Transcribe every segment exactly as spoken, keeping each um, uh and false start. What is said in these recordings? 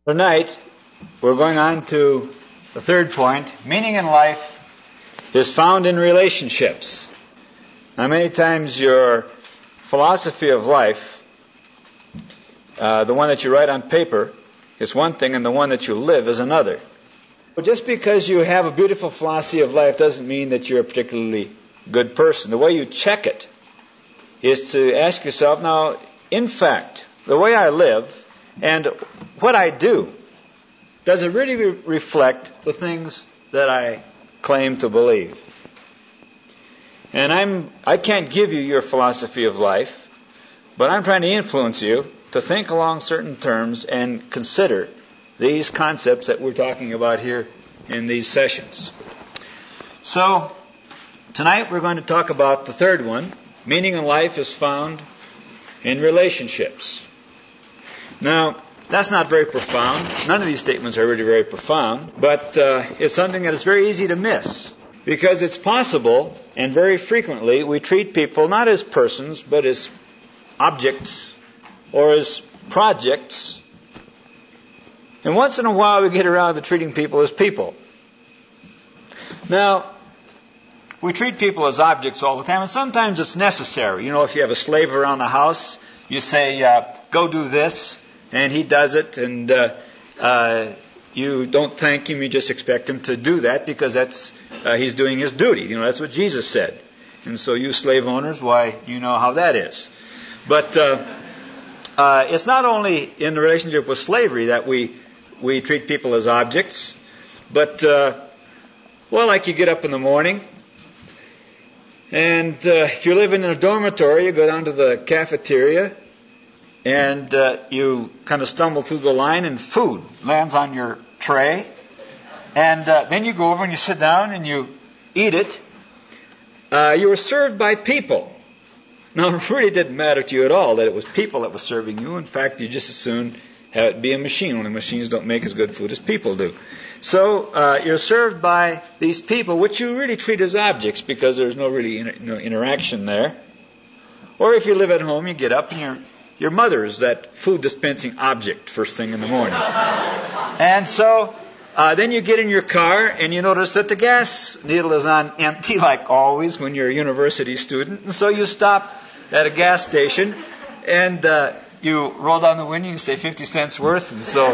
Tonight, we're going on to the third point. Meaning in life is found in relationships. Now, many times your philosophy of life, uh, the one that you write on paper, is one thing, and the one that you live is another. But just because you have a beautiful philosophy of life doesn't mean that you're a particularly good person. The way you check it is to ask yourself, now, in fact, the way I live and what I do, does it really re- reflect the things that I claim to believe? And I'm, I can't give you your philosophy of life, but I'm trying to influence you to think along certain terms and consider these concepts that we're talking about here in these sessions. So, tonight we're going to talk about the third one. Meaning in life is found in relationships. Now, that's not very profound. None of these statements are really very profound, but uh, it's something that is very easy to miss. Because it's possible, and very frequently, we treat people not as persons, but as objects or as projects. And once in a while we get around to treating people as people. Now, we treat people as objects all the time, and sometimes it's necessary. You know, if you have a slave around the house, you say, uh, go do this, and he does it, and uh, uh, you don't thank him, you just expect him to do that because that's uh, he's doing his duty. You know, that's what Jesus said. And so you slave owners, why, you know how that is. But uh, uh, it's not only in the relationship with slavery that we, we treat people as objects, but, uh, well, like you get up in the morning, and uh, if you're living in a dormitory, you go down to the cafeteria, and uh, you kind of stumble through the line, and food lands on your tray. And uh, then you go over and you sit down and you eat it. Uh, you were served by people. Now, it really didn't matter to you at all that it was people that were serving you. In fact, you just as soon have it be a machine. Only machines don't make as good food as people do. So uh, you're served by these people, which you really treat as objects because there's no really inter- no interaction there. Or if you live at home, you get up and you're Your mother is that food dispensing object first thing in the morning. And so uh, then you get in your car and you notice that the gas needle is on empty, like always when you're a university student. And so you stop at a gas station and uh, you roll down the window and you say fifty cents worth. And so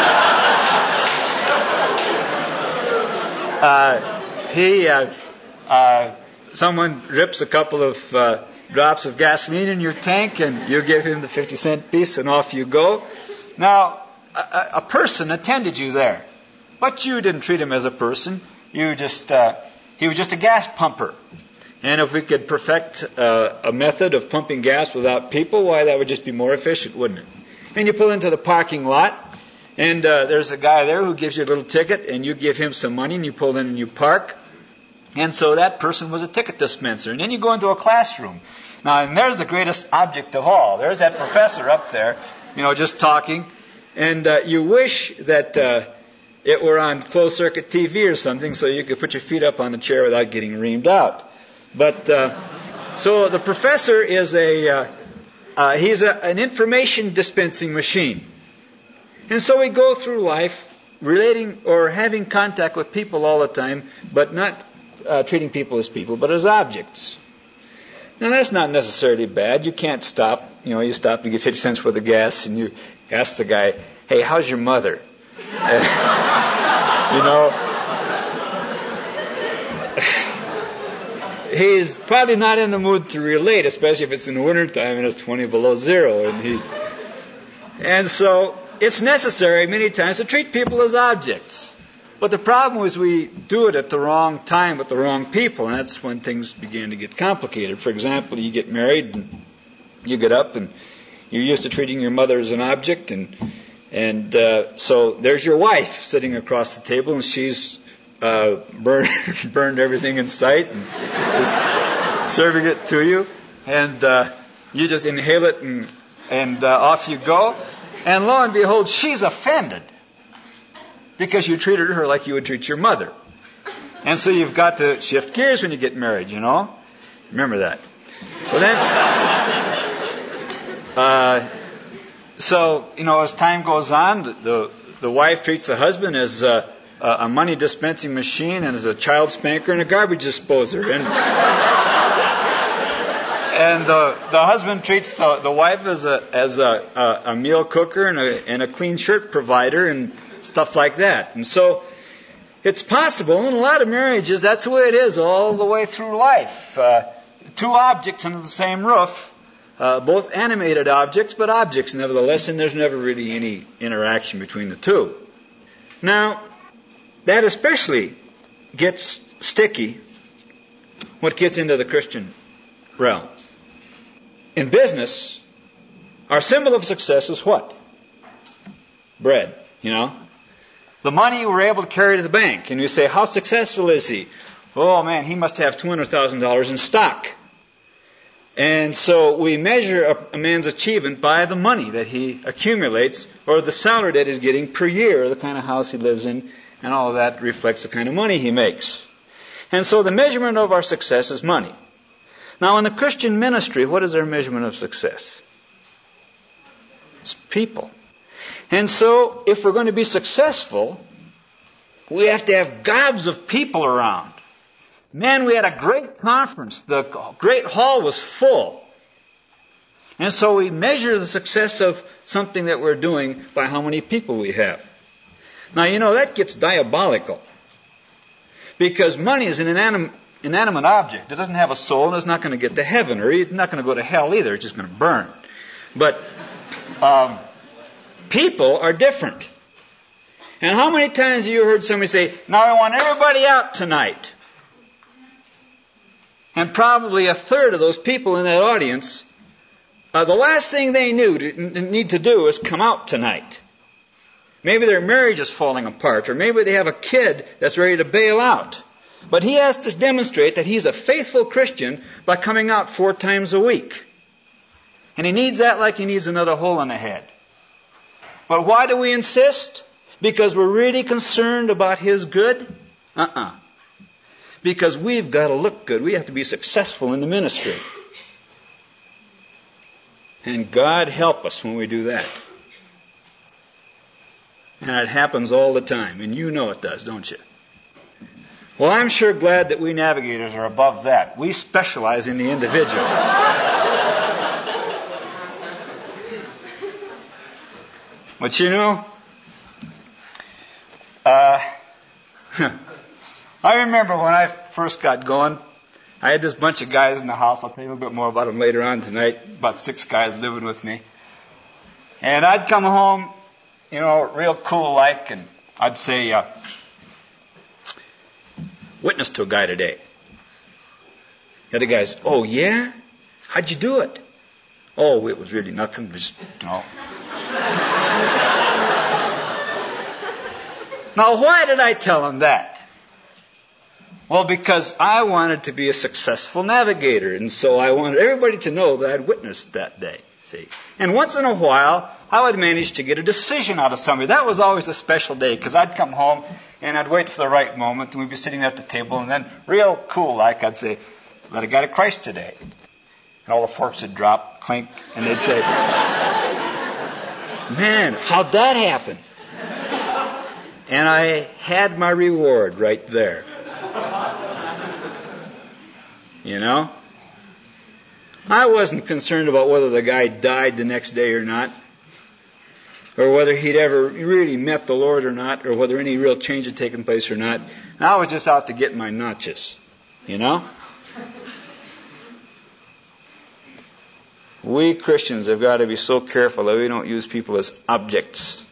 uh, he, uh, uh, someone drips a couple of Uh, drops of gasoline in your tank, and you give him the fifty cent piece, and off you go. Now, a, a person attended you there, but you didn't treat him as a person. You just, uh, he was just a gas pumper. And if we could perfect uh, a method of pumping gas without people, why, that would just be more efficient, wouldn't it? And you pull into the parking lot, and uh, there's a guy there who gives you a little ticket, and you give him some money, and you pull in and you park. And so that person was a ticket dispenser. And then you go into a classroom. Now, and there's the greatest object of all. There's that professor up there, you know, just talking. And uh, you wish that uh, it were on closed-circuit T V or something so you could put your feet up on the chair without getting reamed out. But, uh, so the professor is a, uh, uh, he's a, an information dispensing machine. And so we go through life relating or having contact with people all the time, but not Uh, treating people as people, but as objects. Now, that's not necessarily bad. You can't stop. You know, you stop, you get fifty cents worth of gas, and you ask the guy, hey, how's your mother? Uh, you know, he's probably not in the mood to relate, especially if it's in the wintertime and it's twenty below zero. And he, and so it's necessary many times to treat people as objects. But the problem is we do it at the wrong time with the wrong people, and that's when things begin to get complicated. For example, you get married, and you get up, and you're used to treating your mother as an object, and and uh, so there's your wife sitting across the table, and she's uh, burned, burned everything in sight, and is serving it to you, and uh, you just inhale it, and, and uh, off you go, and lo and behold, she's offended. Because you treated her like you would treat your mother. And so you've got to shift gears when you get married, you know. Remember that. Well then, uh, so, you know, as time goes on, the, the the wife treats the husband as a, a money dispensing machine and as a child spanker and a garbage disposer. And, and the, the husband treats the, the wife as a as a, a, a meal cooker and a, and a clean shirt provider and stuff like that. And so it's possible in a lot of marriages that's the way it is all the way through life. Uh, two objects under the same roof. Uh, both animated objects, but objects nevertheless, and there's never really any interaction between the two. Now, that especially gets sticky when it gets into the Christian realm. In business, our symbol of success is what? Bread, you know? The money we're able to carry to the bank. And you say, how successful is he? Oh man, he must have two hundred thousand dollars in stock. And so we measure a, a man's achievement by the money that he accumulates or the salary that he's getting per year, or the kind of house he lives in, and all of that reflects the kind of money he makes. And so the measurement of our success is money. Now in the Christian ministry, what is our measurement of success? It's people. And so if we're going to be successful, we have to have gobs of people around. Man, we had a great conference. The great hall was full. And so we measure the success of something that we're doing by how many people we have. Now, you know, that gets diabolical. Because money is an inanim- inanimate object. It doesn't have a soul and it's not going to get to heaven, or it's not going to go to hell either. It's just going to burn. But um, people are different. And how many times have you heard somebody say, now I want everybody out tonight? And probably a third of those people in that audience, uh, the last thing they knew to, need to do is come out tonight. Maybe their marriage is falling apart, or maybe they have a kid that's ready to bail out. But he has to demonstrate that he's a faithful Christian by coming out four times a week. And he needs that like he needs another hole in the head. But why do we insist? Because we're really concerned about his good? Uh-uh. Because we've got to look good. We have to be successful in the ministry. And God help us when we do that. And it happens all the time. And you know it does, don't you? Well, I'm sure glad that we navigators are above that. We specialize in the individual. But you know, uh, I remember when I first got going, I had this bunch of guys in the house. I'll tell you a little bit more about them later on tonight. About six guys living with me. And I'd come home, you know, real cool like, and I'd say, uh, witness to a guy today. The other guys, oh yeah? How'd you do it? Oh, it was really nothing, just, you know. Now, why did I tell him that? Well, because I wanted to be a successful navigator, and so I wanted everybody to know that I'd witnessed that day, see. And once in a while, I would manage to get a decision out of somebody. That was always a special day, because I'd come home, and I'd wait for the right moment, and we'd be sitting at the table, and then, real cool like, I'd say, let a guy to Christ today. And all the forks would drop, clink, and they'd say, man, how'd that happen? And I had my reward right there. You know? I wasn't concerned about whether the guy died the next day or not, or whether he'd ever really met the Lord or not, or whether any real change had taken place or not. I was just out to get my notches. You know? We Christians have got to be so careful that we don't use people as objects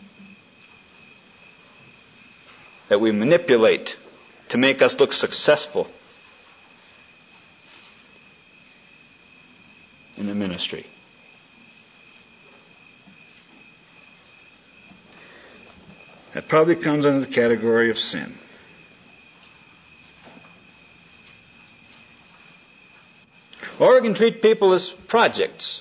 that we manipulate to make us look successful in the ministry. That probably comes under the category of sin. Or we can treat people as projects.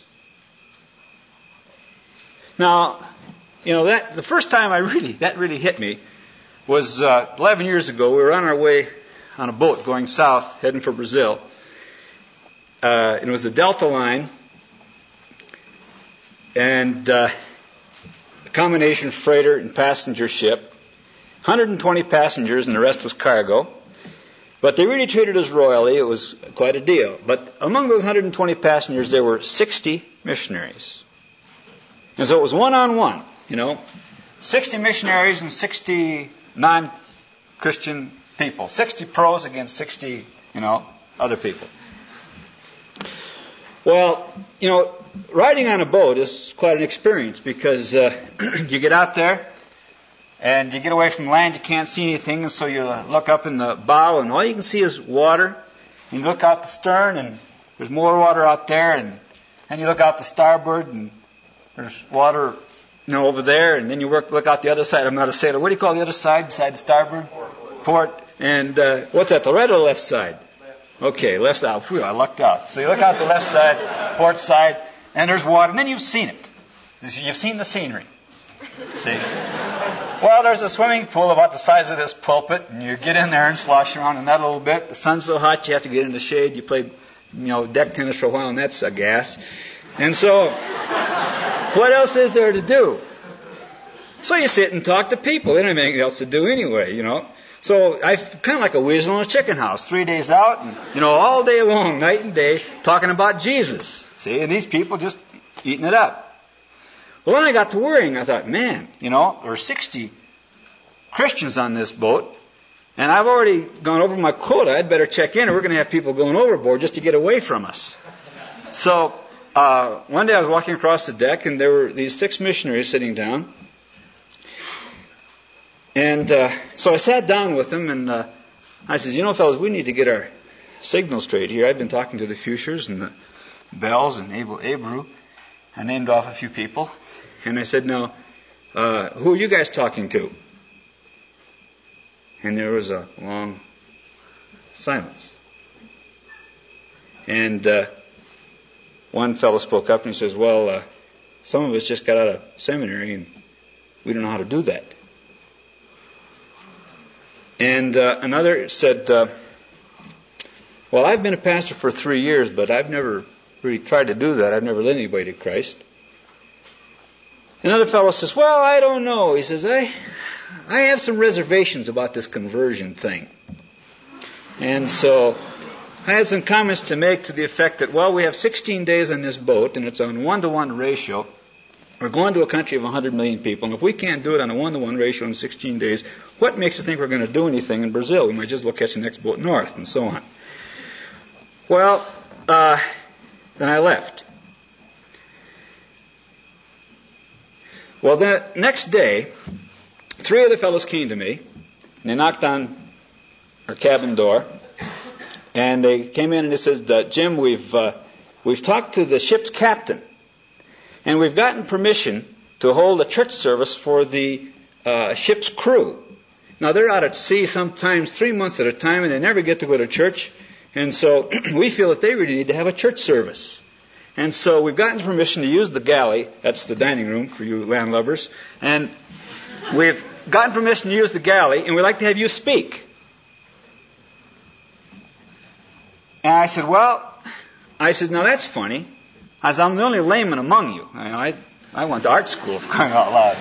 Now, you know, that the first time I really that really hit me was uh, eleven years ago. We were on our way on a boat going south, heading for Brazil. Uh, and it was the Delta line. And uh, combination freighter and passenger ship. one hundred twenty passengers and the rest was cargo. But they really treated us royally. It was quite a deal. But among those one hundred twenty passengers, there were sixty missionaries. And so it was one-on-one, you know. sixty missionaries and sixty non-Christian people. sixty pros against sixty, you know, other people. Well, you know, riding on a boat is quite an experience because uh, you get out there and you get away from land, you can't see anything, and so you look up in the bow and all you can see is water. And you look out the stern and there's more water out there, and then you look out the starboard and there's water, you know, over there, and then you work, look out the other side. I'm not a sailor. What do you call the other side beside the starboard? Port. Port. And uh, what's that, the right or the left side? Okay, left side. Phew, I lucked out. So you look out the left side, port side, and there's water, and then you've seen it. You've seen the scenery. See? Well, there's a swimming pool about the size of this pulpit, and you get in there and slosh around in that a little bit. The sun's so hot you have to get in the shade. You play, you know, deck tennis for a while, and that's a gas. And so, what else is there to do? So you sit and talk to people. They don't have anything else to do anyway, you know. So I kind of like a weasel in a chicken house, three days out, and, you know, all day long, night and day, talking about Jesus. See, and these people just eating it up. Well, then I got to worrying. I thought, man, you know, there are sixty Christians on this boat, and I've already gone over my quota. I'd better check in, or we're going to have people going overboard just to get away from us. So uh, one day I was walking across the deck, and there were these six missionaries sitting down. And uh, so I sat down with them, and uh, I said, you know, fellas, we need to get our signal straight here. I've been talking to the Fuchers and the Bells and Abel Abreu. I named off a few people. And I said, now, uh, who are you guys talking to? And there was a long silence. And uh, one fellow spoke up and he says, well, uh, some of us just got out of seminary and we don't know how to do that. And uh, another said, uh, well, I've been a pastor for three years, but I've never really tried to do that. I've never led anybody to Christ. Another fellow says, well, I don't know. He says, I, I have some reservations about this conversion thing. And so I had some comments to make to the effect that, well, we have sixteen days on this boat, and it's on one-to-one ratio. We're going to a country of one hundred million people, and if we can't do it on a one-to-one ratio in sixteen days, what makes us think we're going to do anything in Brazil? We might just as well catch the next boat north, and so on. Well, uh, then I left. Well, the next day, three of the fellows came to me, and they knocked on our cabin door, and they came in and they said, Jim, we've uh, we've talked to the ship's captain, and we've gotten permission to hold a church service for the uh, ship's crew. Now, they're out at sea sometimes three months at a time, and they never get to go to church, and so we feel that they really need to have a church service. And so we've gotten permission to use the galley. That's the dining room for you landlubbers. And we've gotten permission to use the galley, and we'd like to have you speak. And I said, well, I said, now that's funny. I said, I'm the only layman among you. I, I, I went to art school, for crying out loud.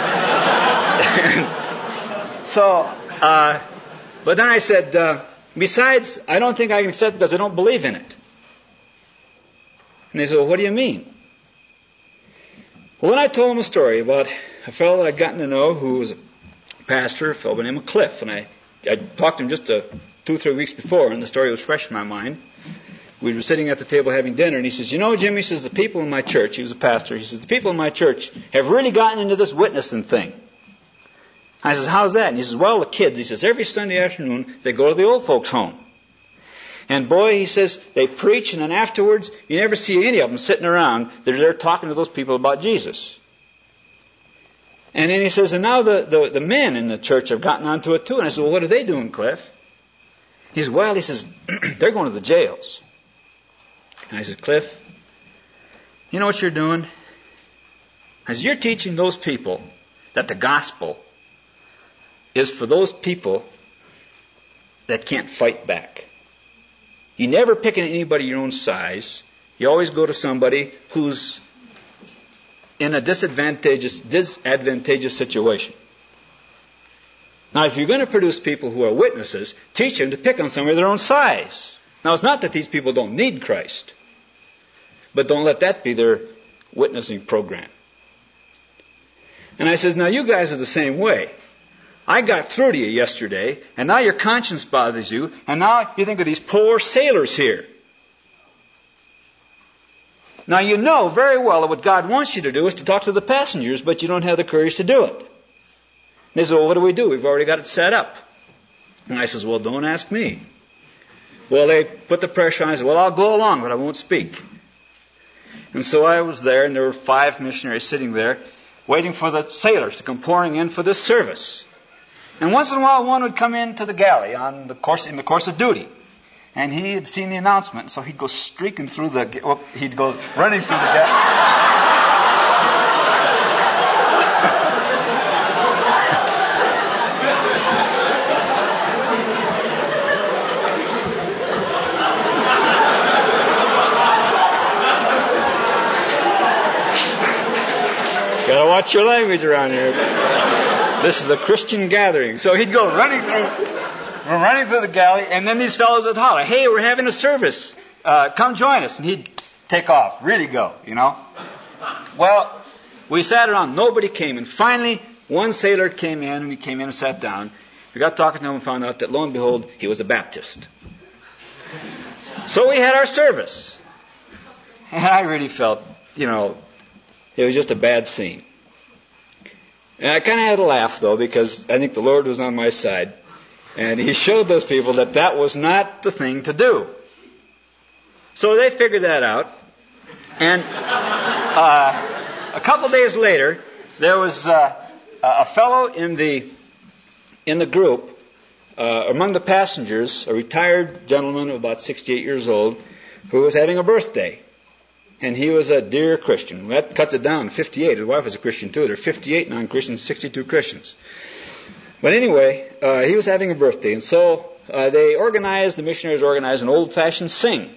so, uh, but then I said, uh, besides, I don't think I can accept it because I don't believe in it. And they said, well, what do you mean? Well, then I told them a story about a fellow that I'd gotten to know who was a pastor, a fellow by the name of Cliff. And I, I talked to him just a, two, three weeks before, and the story was fresh in my mind. We were sitting at the table having dinner, and he says, you know, Jim, he says, the people in my church, he was a pastor, he says, the people in my church have really gotten into this witnessing thing. I says, how's that? And he says, well, the kids, he says, every Sunday afternoon, they go to the old folks' home. And boy, he says, they preach, and then afterwards, you never see any of them sitting around. They're there talking to those people about Jesus. And then he says, and now the, the, the men in the church have gotten onto it too. And I said, well, what are they doing, Cliff? He says, well, he says, they're going to the jails. And I said, Cliff, you know what you're doing? I said, you're teaching those people that the gospel is for those people that can't fight back. You never pick anybody your own size. You always go to somebody who's in a disadvantageous, disadvantageous situation. Now, if you're going to produce people who are witnesses, teach them to pick on somebody their own size. Now, it's not that these people don't need Christ, but don't let that be their witnessing program. And I says, now you guys are the same way. I got through to you yesterday, and now your conscience bothers you, and now you think of these poor sailors here. Now you know very well that what God wants you to do is to talk to the passengers, but you don't have the courage to do it. They say, well, what do we do? We've already got it set up. And I says, well, don't ask me. Well, they put the pressure on. I said, well, I'll go along, but I won't speak. And so I was there, and there were five missionaries sitting there, waiting for the sailors to come pouring in for this service. And once in a while, one would come into the galley on the course, in the course of duty. And he had seen the announcement, so he'd go streaking through the, well, he'd go running through the galley. Gotta watch your language around here. This is a Christian gathering. So he'd go running through, running through the galley, and then these fellows would holler, hey, we're having a service. Uh, come join us. And he'd take off, really go, you know. Well, we sat around. Nobody came. And finally, one sailor came in, and he came in and sat down. We got talking to him and found out that, lo and behold, he was a Baptist. So we had our service. And I really felt, you know, it was just a bad scene. And I kind of had to laugh, though, because I think the Lord was on my side. And He showed those people that that was not the thing to do. So they figured that out. And uh, a couple days later, there was uh, a fellow in the in the group, uh, among the passengers, a retired gentleman of about sixty-eight years old, who was having a birthday. And he was a dear Christian. That cuts it down, fifty-eight. His wife was a Christian too. There are fifty-eight non-Christians, sixty-two Christians. But anyway, uh, he was having a birthday. And so uh, they organized, the missionaries organized an old-fashioned sing.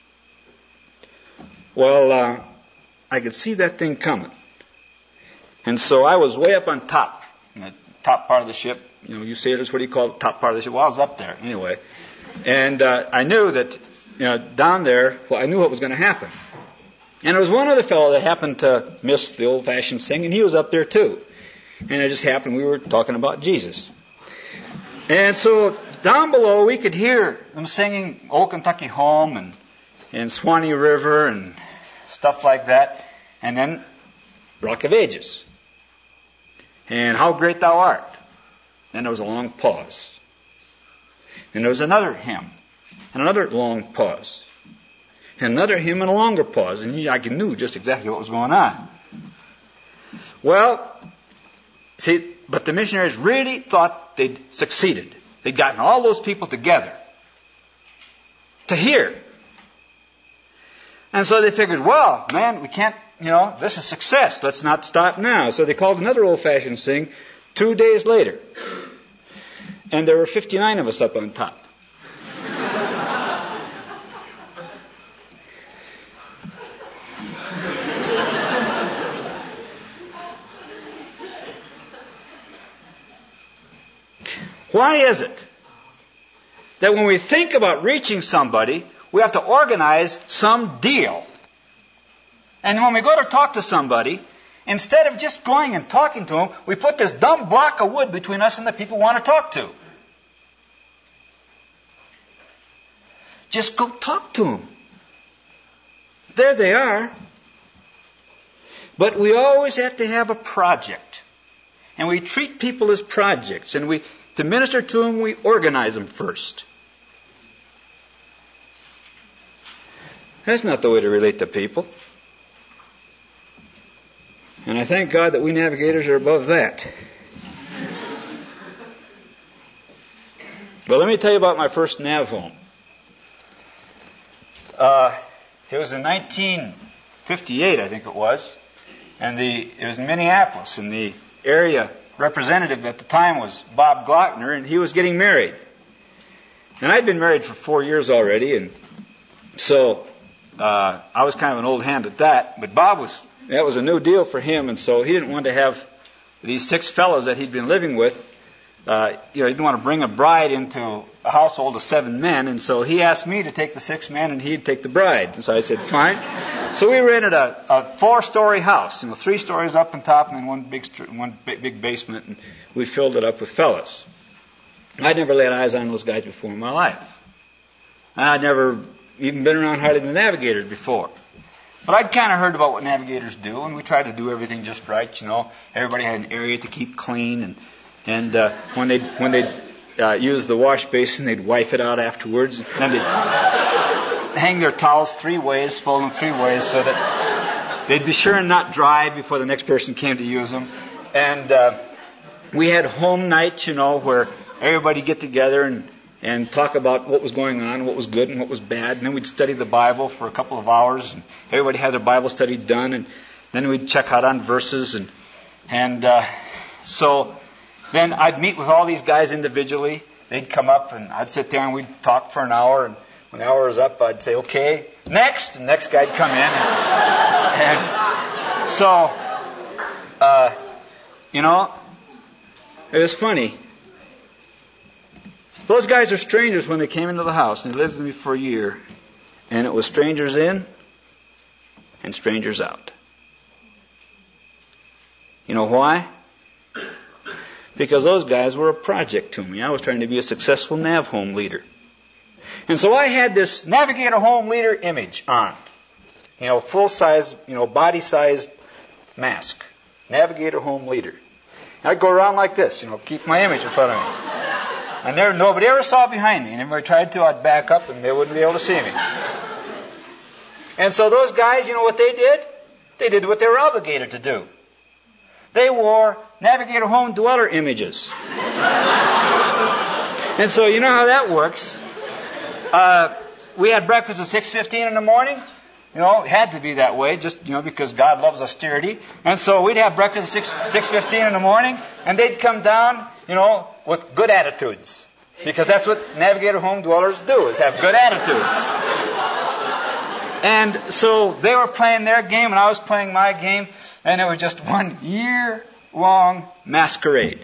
Well, uh, I could see that thing coming. And so I was way up on top, in the top part of the ship. You know, you sailors, what do you call the top part of the ship? Well, I was up there anyway. And uh, I knew that, you know, down there, well, I knew what was going to happen. And there was one other fellow that happened to miss the old-fashioned sing, and he was up there too. And it just happened we were talking about Jesus. And so down below we could hear them singing Old Kentucky Home and, and Swanee River and stuff like that. And then Rock of Ages. And How Great Thou Art. Then there was a long pause. And there was another hymn. And another long pause. And another hymn and a longer pause. And I knew just exactly what was going on. Well, see, but the missionaries really thought they'd succeeded. They'd gotten all those people together to hear. And so they figured, well, man, we can't, you know, this is success. Let's not stop now. So they called another old-fashioned sing two days later. And there were fifty-nine of us up on top. Why is it that when we think about reaching somebody, we have to organize some deal? And when we go to talk to somebody, instead of just going and talking to them, we put this dumb block of wood between us and the people we want to talk to. Just go talk to them. There they are. But we always have to have a project. And we treat people as projects. And we, to minister to them, we organize them first. That's not the way to relate to people. And I thank God that we navigators are above that. But let me tell you about my first nav home. Uh, it was in nineteen fifty-eight, I think it was. And the it was in Minneapolis, and the area representative at the time was Bob Glockner, and he was getting married. And I'd been married for four years already, and so uh, I was kind of an old hand at that. But Bob was that was a new deal for him, and so he didn't want to have these six fellows that he'd been living with. Uh, you know, he didn't want to bring a bride into a household of seven men, and so he asked me to take the six men, and he'd take the bride. And so I said, fine. So we rented a, a four-story house, you know, three stories up on top, and then one big, one big, big basement, and we filled it up with fellas. I'd never laid eyes on those guys before in my life. I'd never even been around hardly the Navigators before. But I'd kind of heard about what Navigators do, and we tried to do everything just right, you know. Everybody had an area to keep clean, and And uh, when they when they uh, use the wash basin, they'd wipe it out afterwards. And then they'd hang their towels three ways, fold them three ways, so that they'd be sure and not dry before the next person came to use them. And uh, we had home nights, you know, where everybody get together and and talk about what was going on, what was good and what was bad. And then we'd study the Bible for a couple of hours, and everybody had their Bible study done. And then we'd check out on verses, and and uh, so. Then I'd meet with all these guys individually. They'd come up, and I'd sit there, and we'd talk for an hour. And when the hour was up, I'd say, okay, next. And the next guy'd come in. And, and so, uh, you know, it was funny. Those guys are strangers when they came into the house, and they lived with me for a year. And it was strangers in and strangers out. You know why? Because those guys were a project to me. I was trying to be a successful Nav Home leader. And so I had this Navigator Home Leader image on. You know, full-size, you know, body-sized mask. Navigator Home Leader. And I'd go around like this, you know, keep my image in front of me. And there, nobody ever saw behind me. And if I tried to, I'd back up and they wouldn't be able to see me. And so those guys, you know what they did? They did what they were obligated to do. They wore Navigator Home Dweller images. And so you know how that works. Uh, we had breakfast at six fifteen in the morning. You know, it had to be that way, just, you know, because God loves austerity. And so we'd have breakfast at six fifteen in the morning, and they'd come down, you know, with good attitudes. Because that's what Navigator Home Dwellers do, is have good attitudes. And so they were playing their game, and I was playing my game. And it was just one year-long masquerade.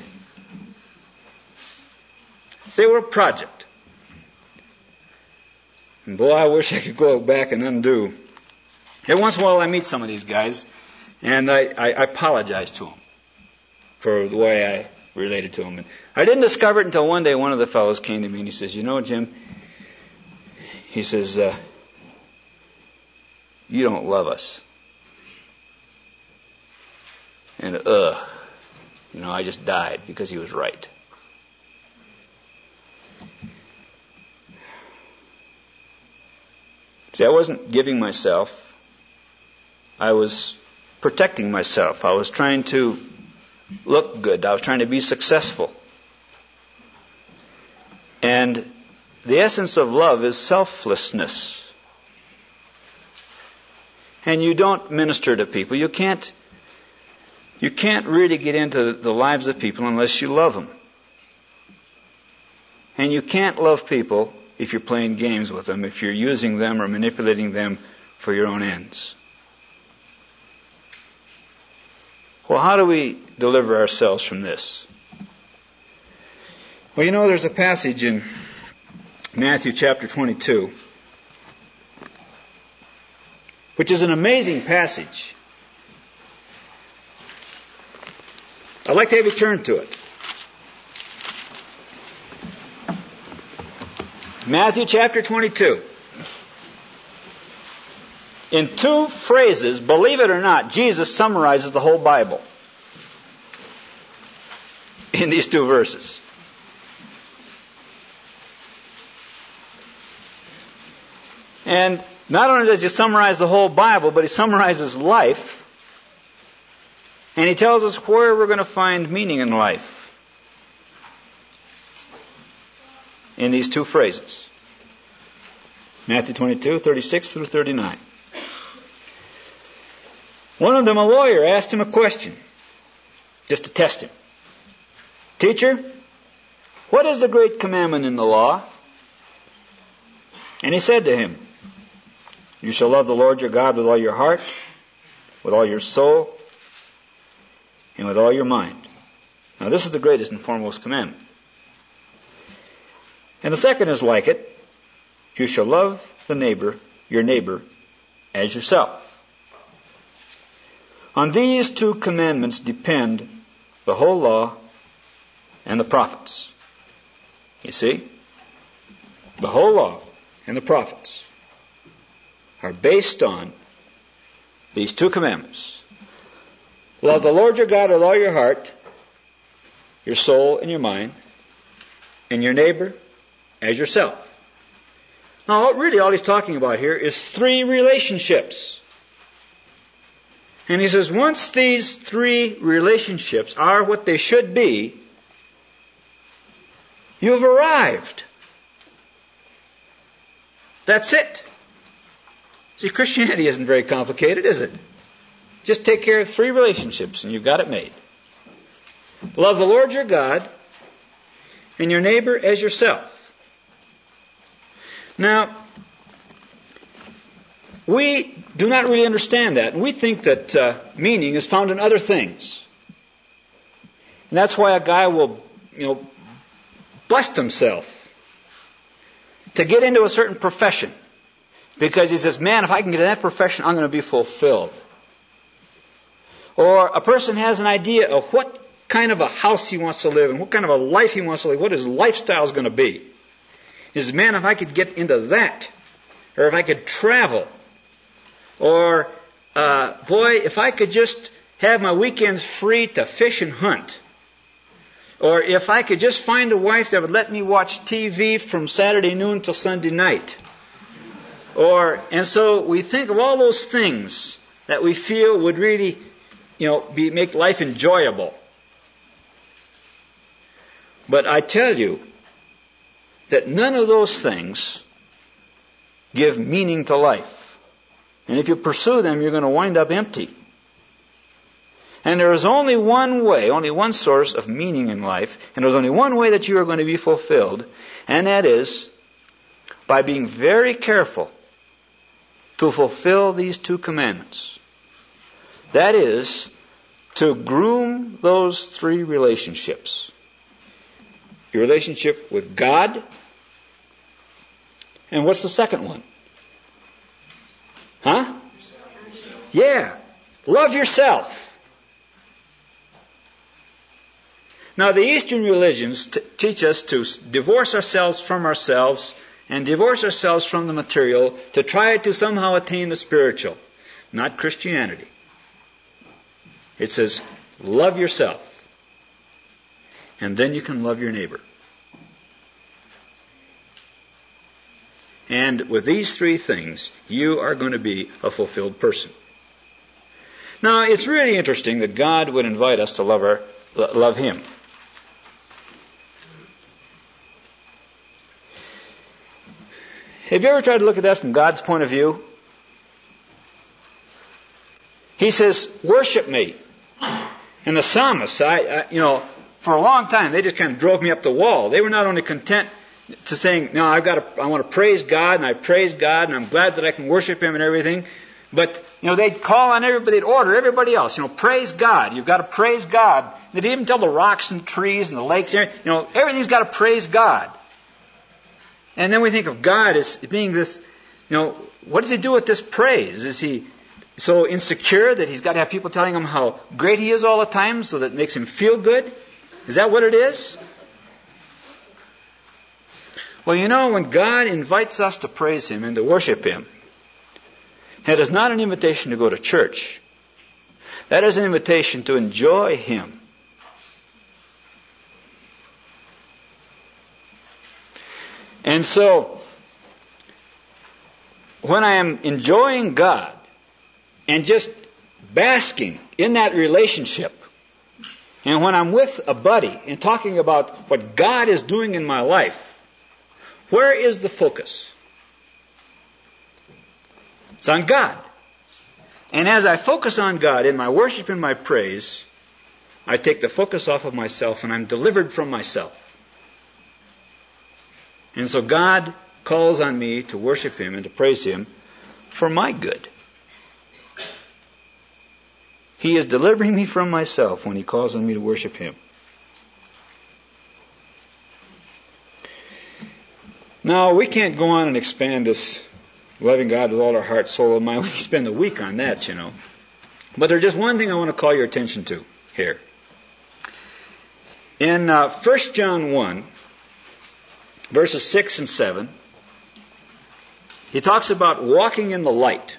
They were a project. And boy, I wish I could go back and undo. Every once in a while I meet some of these guys, and I, I, I apologize to them for the way I related to them. And I didn't discover it until one day one of the fellows came to me and he says, you know, Jim, he says, uh, you don't love us. And, ugh, you know, I just died because he was right. See, I wasn't giving myself. I was protecting myself. I was trying to look good. I was trying to be successful. And the essence of love is selflessness. And you don't minister to people. You can't You can't really get into the lives of people unless you love them. And you can't love people if you're playing games with them, if you're using them or manipulating them for your own ends. Well, how do we deliver ourselves from this? Well, you know, there's a passage in Matthew chapter twenty-two, which is an amazing passage. I'd like to have you turn to it. Matthew chapter twenty-two. In two phrases, believe it or not, Jesus summarizes the whole Bible in these two verses. And not only does he summarize the whole Bible, but he summarizes life. And he tells us where we're going to find meaning in life in these two phrases. Matthew twenty-two, thirty-six through thirty-nine. One of them, a lawyer, asked him a question, just to test him. Teacher, what is the great commandment in the law? And he said to him, you shall love the Lord your God with all your heart, with all your soul, and with all your mind. Now this is the greatest and foremost commandment. And the second is like it. You shall love the neighbor, your neighbor, as yourself. On these two commandments depend the whole law and the prophets. You see? The whole law and the prophets are based on these two commandments. Love the Lord your God with all your heart, your soul, and your mind, and your neighbor as yourself. Now, really all he's talking about here is three relationships. And he says, once these three relationships are what they should be, you've arrived. That's it. See, Christianity isn't very complicated, is it? Just take care of three relationships and you've got it made. Love the Lord your God and your neighbor as yourself. Now, we do not really understand that. And we think that uh, meaning is found in other things. And that's why a guy will, you know, bust himself to get into a certain profession. Because he says, man, if I can get in that profession, I'm going to be fulfilled. Or a person has an idea of what kind of a house he wants to live in, what kind of a life he wants to live, what his lifestyle is going to be. He says, man, if I could get into that, or if I could travel, or, uh, boy, if I could just have my weekends free to fish and hunt, or if I could just find a wife that would let me watch T V from Saturday noon till Sunday night. Or, and so we think of all those things that we feel would really, you know, be, make life enjoyable. But I tell you that none of those things give meaning to life. And if you pursue them, you're going to wind up empty. And there is only one way, only one source of meaning in life, and there's only one way that you are going to be fulfilled, and that is by being very careful to fulfill these two commandments. That is, to groom those three relationships. Your relationship with God, and what's the second one? Huh? Yeah. Love yourself. Now, the Eastern religions t- teach us to divorce ourselves from ourselves and divorce ourselves from the material to try to somehow attain the spiritual. Not Christianity. It says, love yourself. And then you can love your neighbor. And with these three things, you are going to be a fulfilled person. Now, it's really interesting that God would invite us to love, our, love Him. Have you ever tried to look at that from God's point of view? He says, worship me. And the psalmists, I, I, you know, for a long time, they just kind of drove me up the wall. They were not only content to saying, no, I've got to, I want to praise God, and I praise God, and I'm glad that I can worship Him and everything. But, you know, they'd call on everybody, they'd order everybody else, you know, praise God. You've got to praise God. They'd even tell the rocks and trees and the lakes, you know, everything's got to praise God. And then we think of God as being this, you know, what does He do with this praise? Is He so insecure that He's got to have people telling Him how great He is all the time so that it makes Him feel good? Is that what it is? Well, you know, when God invites us to praise Him and to worship Him, that is not an invitation to go to church. That is an invitation to enjoy Him. And so, when I am enjoying God and just basking in that relationship, and when I'm with a buddy and talking about what God is doing in my life, where is the focus? It's on God. And as I focus on God in my worship and my praise, I take the focus off of myself and I'm delivered from myself. And so God calls on me to worship Him and to praise Him for my good. He is delivering me from myself when He calls on me to worship Him. Now, we can't go on and expand this loving God with all our heart, soul, and mind. We can spend a week on that, you know. But there's just one thing I want to call your attention to here. In uh, First John one, verses six and seven, he talks about walking in the light.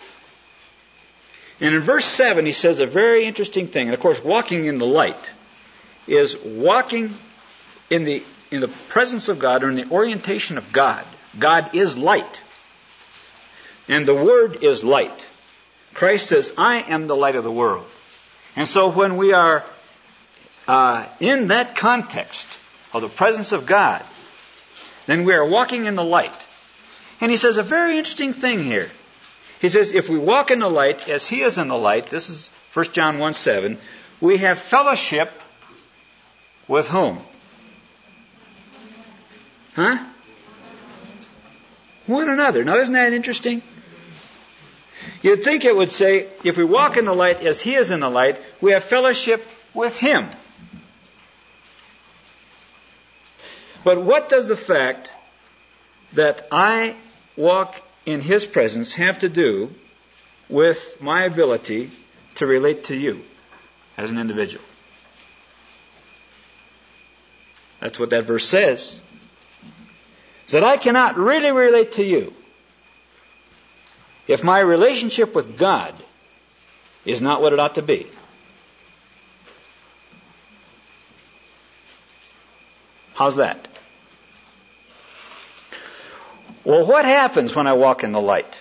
And in verse seven, he says a very interesting thing. And of course, walking in the light is walking in the in the presence of God, or in the orientation of God. God is light. And the Word is light. Christ says, I am the light of the world. And so when we are uh, in that context of the presence of God, then we are walking in the light. And he says a very interesting thing here. He says, if we walk in the light as He is in the light, this is First John one seven, we have fellowship with whom? Huh? One another. Now, isn't that interesting? You'd think it would say, if we walk in the light as He is in the light, we have fellowship with Him. But what does the fact that I walk in His presence have to do with my ability to relate to you as an individual? That's what that verse says. It's that I cannot really relate to you if my relationship with God is not what it ought to be. How's that? Well, what happens when I walk in the light?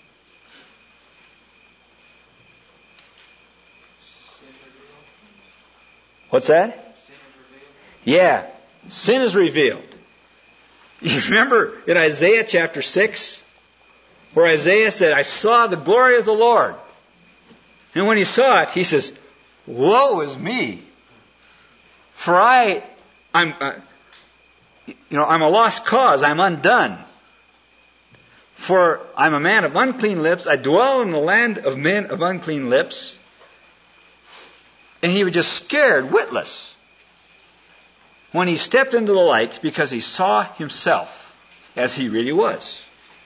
What's that? Yeah, sin is revealed. You remember in Isaiah chapter six, where Isaiah said, I saw the glory of the Lord. And when he saw it, he says, woe is me. For I, I'm, uh, you know, I'm a lost cause. I'm undone. For I'm a man of unclean lips. I dwell in the land of men of unclean lips. And he was just scared, witless, when he stepped into the light, because he saw himself as he really was.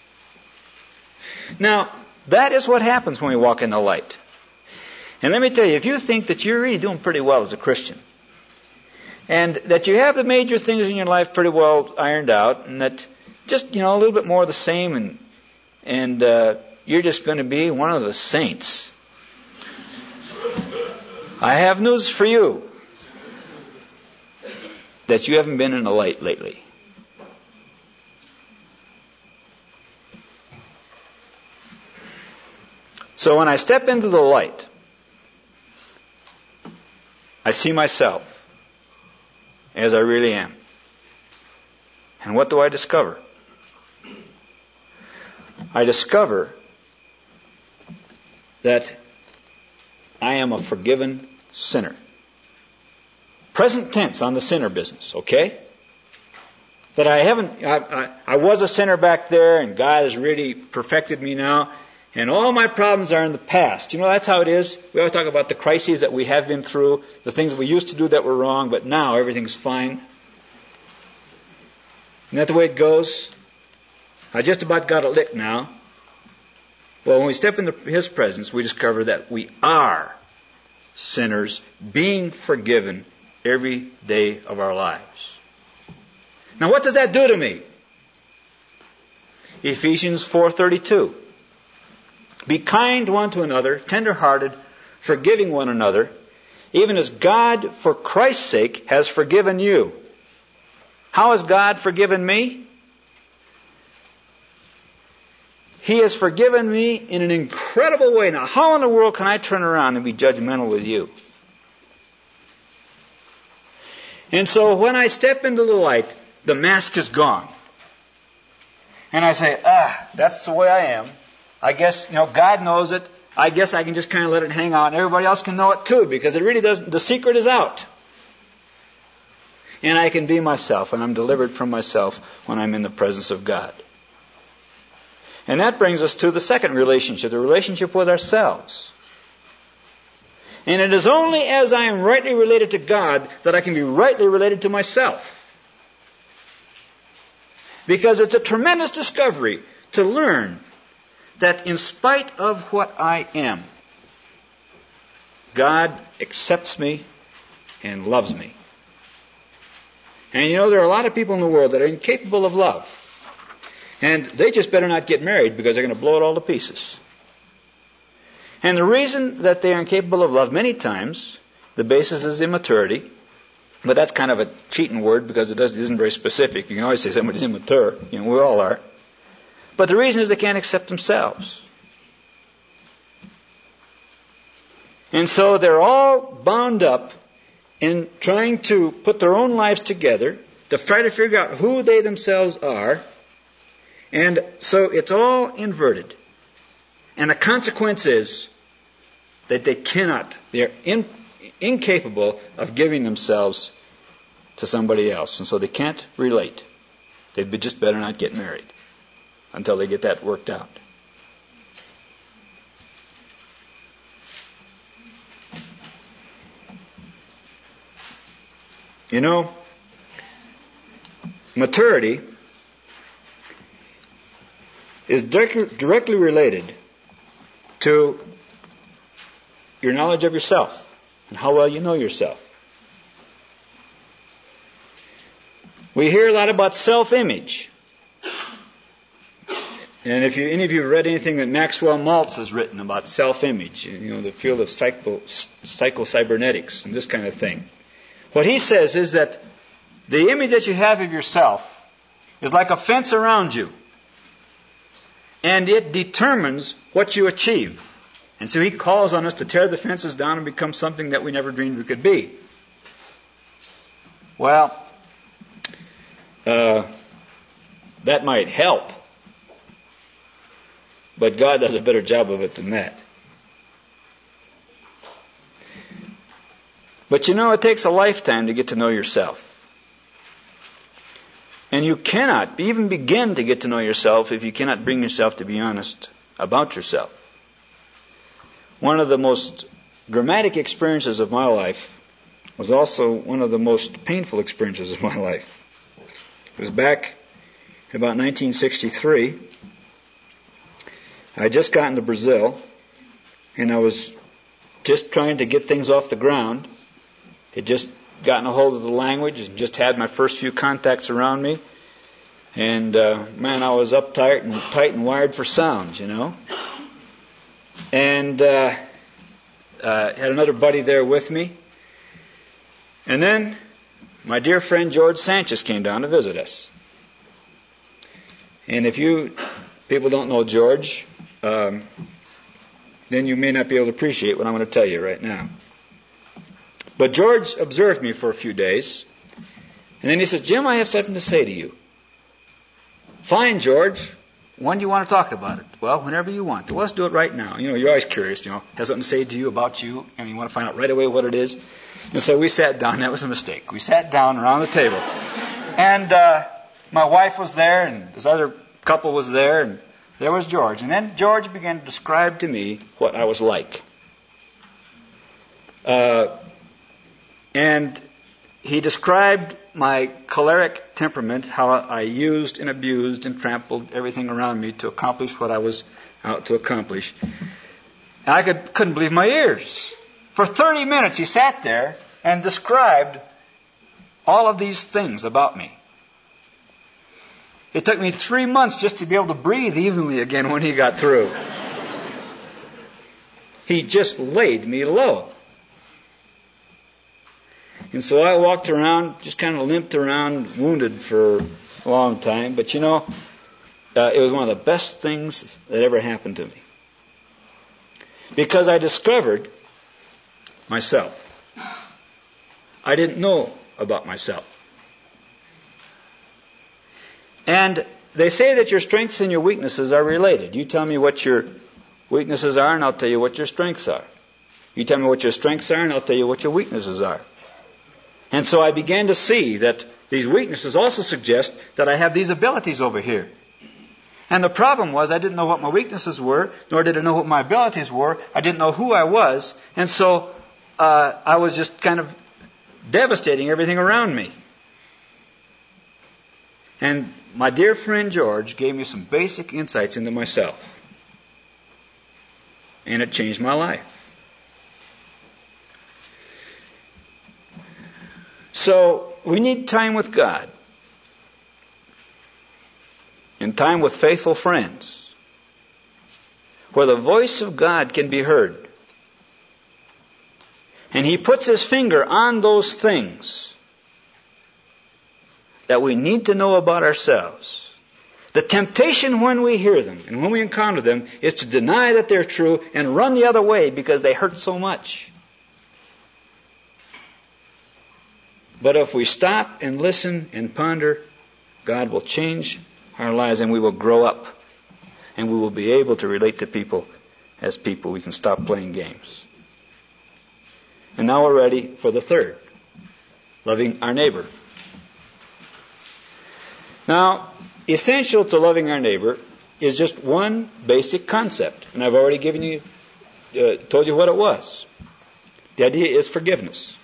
Now, that is what happens when we walk in the light. And let me tell you, if you think that you're really doing pretty well as a Christian, and that you have the major things in your life pretty well ironed out, and that just, you know, a little bit more of the same, and and uh, you're just going to be one of the saints, I have news for you. That you haven't been in the light lately. So when I step into the light, I see myself as I really am. And what do I discover? I discover that I am a forgiven sinner. Present tense on the sinner business, okay? That I haven't, I, I, I was a sinner back there, and God has really perfected me now, and all my problems are in the past. You know, that's how it is. We always talk about the crises that we have been through, the things we used to do that were wrong, but now everything's fine. Isn't that the way it goes? I just about got it licked now. Well, when we step into His presence, we discover that we are sinners being forgiven every day of our lives. Now, what does that do to me? Ephesians four thirty-two. Be kind one to another, tender-hearted, forgiving one another, even as God, for Christ's sake, has forgiven you. How has God forgiven me? He has forgiven me in an incredible way. Now, how in the world can I turn around and be judgmental with you? And so when I step into the light, the mask is gone. And I say, ah, that's the way I am. I guess, you know, God knows it. I guess I can just kind of let it hang out, and everybody else can know it too, because it really doesn't, the secret is out. And I can be myself, and I'm delivered from myself when I'm in the presence of God. And that brings us to the second relationship, the relationship with ourselves. And it is only as I am rightly related to God that I can be rightly related to myself. Because it's a tremendous discovery to learn that in spite of what I am, God accepts me and loves me. And you know, there are a lot of people in the world that are incapable of love. And they just better not get married because they're going to blow it all to pieces. And the reason that they are incapable of love, many times, the basis is immaturity. But that's kind of a cheating word because it, does, it isn't very specific. You can always say somebody's immature. You know, we all are. But the reason is they can't accept themselves. And so they're all bound up in trying to put their own lives together to try to figure out who they themselves are. And so it's all inverted. And the consequence is that they cannot, they're in, incapable of giving themselves to somebody else. And so they can't relate. They'd be just better not get married until they get that worked out. You know, maturity is direct, directly related to your knowledge of yourself and how well you know yourself. We hear a lot about self-image. And if you, any of you have read anything that Maxwell Maltz has written about self-image, you know, the field of psycho, psycho-cybernetics and this kind of thing, what he says is that the image that you have of yourself is like a fence around you. And it determines what you achieve. And so he calls on us to tear the fences down and become something that we never dreamed we could be. Well, uh, that might help. But God does a better job of it than that. But you know, it takes a lifetime to get to know yourself. And you cannot even begin to get to know yourself if you cannot bring yourself to be honest about yourself. One of the most dramatic experiences of my life was also one of the most painful experiences of my life. It was back in about nineteen sixty-three. I had just gotten to Brazil, and I was just trying to get things off the ground. Had just gotten a hold of the language and just had my first few contacts around me. And, uh, man, I was uptight and tight and wired for sound, you know. And uh, uh, had another buddy there with me. And then my dear friend George Sanchez came down to visit us. And if you people don't know George, um, then you may not be able to appreciate what I'm going to tell you right now. But George observed me for a few days. And then he says, Jim, I have something to say to you. Fine, George. When do you want to talk about it? Well, whenever you want. Well, let's do it right now. You know, you're always curious, you know, has something to say to you about you, and you want to find out right away what it is. And so we sat down. That was a mistake. We sat down around the table. And uh, my wife was there, and this other couple was there, and there was George. And then George began to describe to me what I was like. Uh, and he described my choleric temperament, how I used and abused and trampled everything around me to accomplish what I was out to accomplish. And I could, couldn't believe my ears. For thirty minutes he sat there and described all of these things about me. It took me three months just to be able to breathe evenly again when he got through. He just laid me low. And so I walked around, just kind of limped around, wounded for a long time. But you know, uh, it was one of the best things that ever happened to me. Because I discovered myself. I didn't know about myself. And they say that your strengths and your weaknesses are related. You tell me what your weaknesses are, and I'll tell you what your strengths are. You tell me what your strengths are, and I'll tell you what your weaknesses are. And so I began to see that these weaknesses also suggest that I have these abilities over here. And the problem was I didn't know what my weaknesses were, nor did I know what my abilities were. I didn't know who I was. And so uh, I was just kind of devastating everything around me. And my dear friend George gave me some basic insights into myself. And it changed my life. So, we need time with God. And time with faithful friends. Where the voice of God can be heard. And He puts His finger on those things that we need to know about ourselves. The temptation when we hear them and when we encounter them is to deny that they're true and run the other way because they hurt so much. But if we stop and listen and ponder, God will change our lives and we will grow up. And we will be able to relate to people as people. We can stop playing games. And now we're ready for the third. Loving our neighbor. Now, essential to loving our neighbor is just one basic concept. And I've already given you, uh, told you what it was. The idea is forgiveness.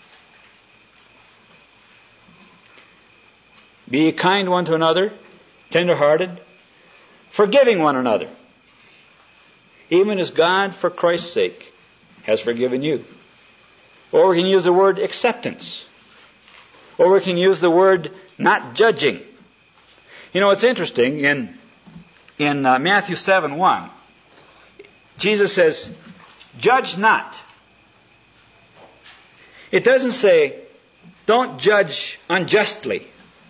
Be kind one to another, tender-hearted, forgiving one another. Even as God, for Christ's sake, has forgiven you. Or we can use the word acceptance. Or we can use the word not judging. You know, it's interesting, in, in uh, Matthew seven one, Jesus says, judge not. It doesn't say, don't judge unjustly.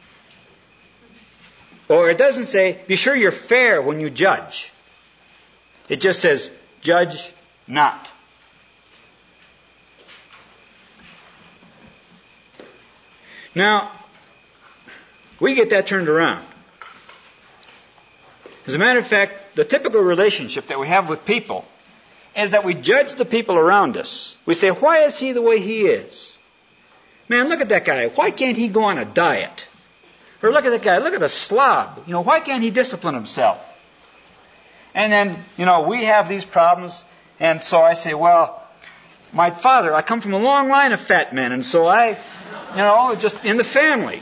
Or it doesn't say, be sure you're fair when you judge. It just says, judge not. Now, we get that turned around. As a matter of fact, the typical relationship that we have with people is that we judge the people around us. We say, why is he the way he is? Man, look at that guy. Why can't he go on a diet? Or look at that guy. Look at the slob. You know, why can't he discipline himself? And then, you know, we have these problems. And so I say, well, my father, I come from a long line of fat men. And so I, you know, just in the family.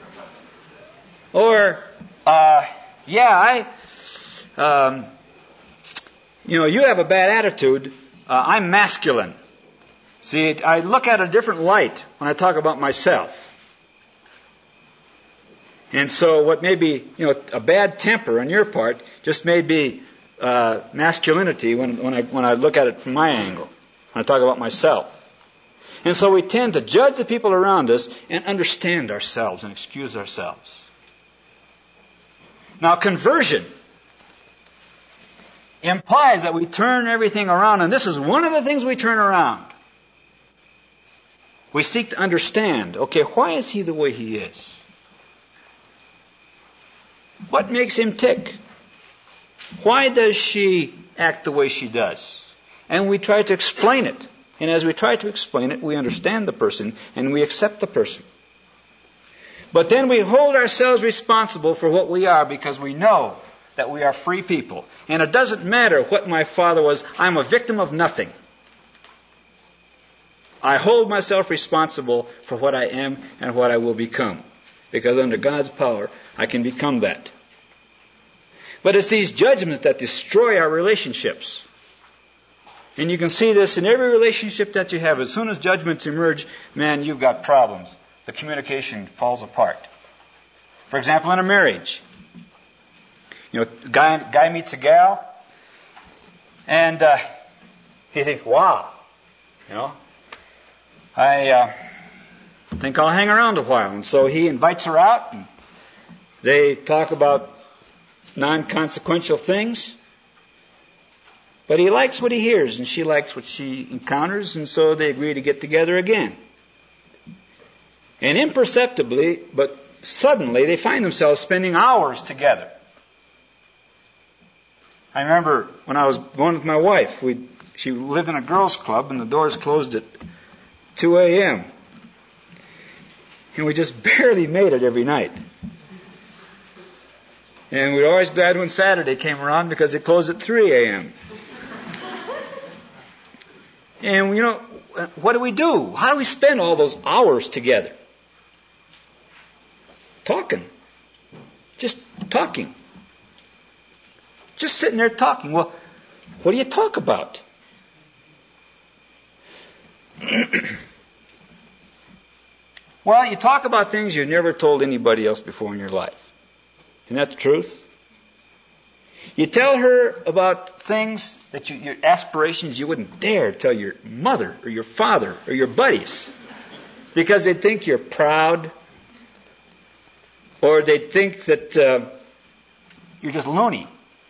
Or, uh, yeah, I, um, you know, you have a bad attitude. Uh, I'm masculine. See, I look at a different light when I talk about myself. And so what may be, you know, a bad temper on your part just may be uh, masculinity when, when, I, when I look at it from my angle, when I talk about myself. And so we tend to judge the people around us and understand ourselves and excuse ourselves. Now, conversion implies that we turn everything around, and this is one of the things we turn around. We seek to understand, okay, why is he the way he is? What makes him tick? Why does she act the way she does? And we try to explain it. And as we try to explain it, we understand the person and we accept the person. But then we hold ourselves responsible for what we are because we know that we are free people. And it doesn't matter what my father was. I'm a victim of nothing. I hold myself responsible for what I am and what I will become. Because under God's power, I can become that. But it's these judgments that destroy our relationships. And you can see this in every relationship that you have. As soon as judgments emerge, man, you've got problems. The communication falls apart. For example, in a marriage. You know, guy, guy meets a gal, and uh, he thinks, wow, you know, I uh, think I'll hang around a while. And so he invites her out, and they talk about non-consequential things. But he likes what he hears, and she likes what she encounters, and so they agree to get together again. And imperceptibly, but suddenly, they find themselves spending hours together. I remember when I was going with my wife, we she lived in a girls' club, and the doors closed at two a.m. And we just barely made it every night. And we were always glad when Saturday came around because it closed at three a.m. And, you know, what do we do? How do we spend all those hours together? Talking. Just talking. Just sitting there talking. Well, what do you talk about? Well, you talk about things you've never told anybody else before in your life. Isn't that the truth? You tell her about things that you, your aspirations you wouldn't dare tell your mother or your father or your buddies, because they'd think you're proud, or they'd think that uh, you're just loony.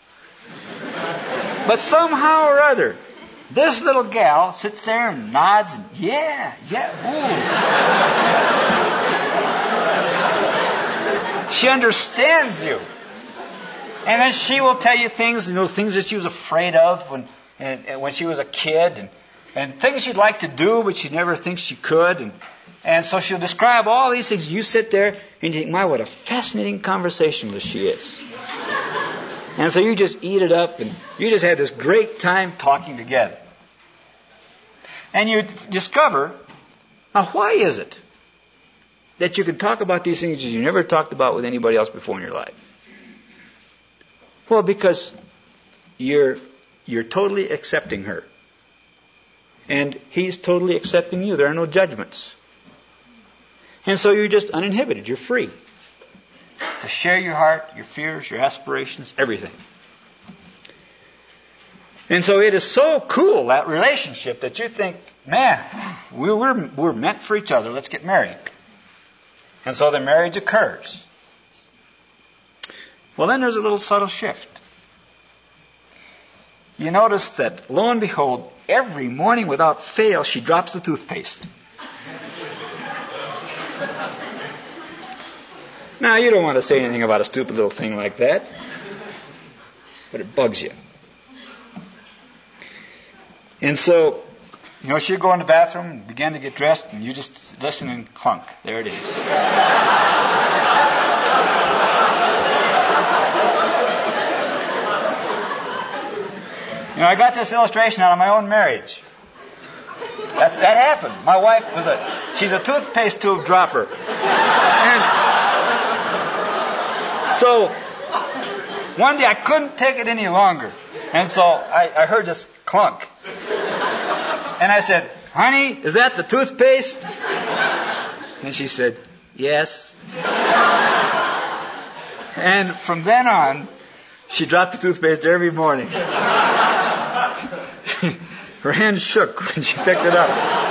But somehow or other, this little gal sits there and nods and, yeah, yeah, ooh. She understands you. And then she will tell you things, you know, things that she was afraid of when and, and when she was a kid, and, and things she'd like to do, but she never thinks she could. And, and so she'll describe all these things. You sit there and you think, my, what a fascinating conversationalist she is. And so you just eat it up, and you just had this great time talking together. And you discover, now why is it that you can talk about these things that you never talked about with anybody else before in your life? Well, because you're you're totally accepting her. And he's totally accepting you. There are no judgments. And so you're just uninhibited. You're free to share your heart, your fears, your aspirations, everything. And so it is so cool, that relationship, that you think, man, we we're, we're meant for each other. Let's get married. And so the marriage occurs. Well, then there's a little subtle shift. You notice that, lo and behold, every morning without fail, she drops the toothpaste. Now, you don't want to say anything about a stupid little thing like that, but it bugs you. And so, you know, she'd go in the bathroom and begin to get dressed, and you just listen and clunk. There it is. You know, I got this illustration out of my own marriage. That's, that happened. My wife was a, she's a toothpaste tube dropper. And so, one day I couldn't take it any longer. And so I, I heard this clunk. And I said, honey, is that the toothpaste? And she said, yes. And from then on, she dropped the toothpaste every morning. Her hand shook when she picked it up.